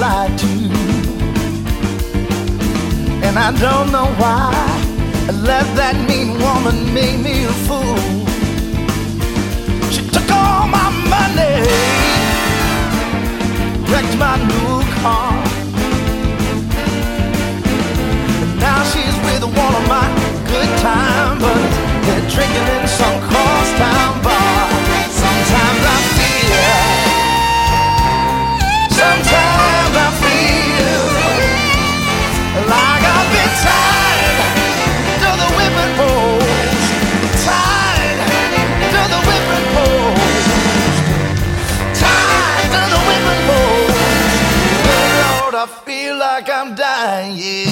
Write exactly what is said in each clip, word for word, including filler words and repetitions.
lied to. And I don't know why I let that mean woman make me a fool. She took all my money, wrecked my new car, and now she's with one of my good time buddies. They're drinking in some crosstown bar. Sometimes I feel, sometimes I feel like I've been tied to the whipping post, tied to the whipping post, tied to the whipping post. Lord, I feel like I'm dying.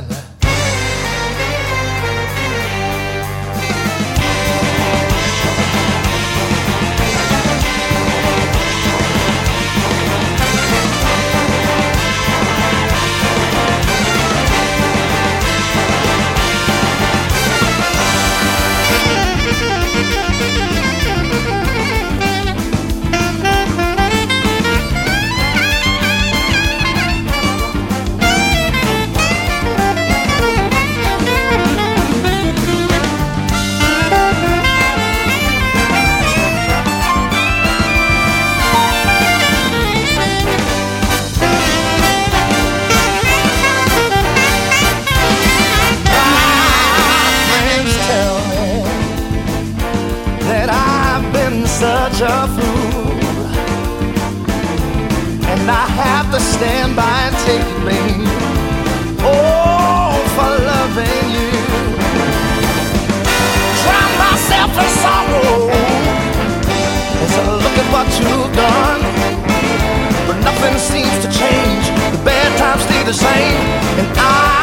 Such a fool, and I have to stand by and take the blame. Oh, for loving you, drown myself in sorrow as I look at what you've done. But nothing seems to change. The bad times stay the same, and I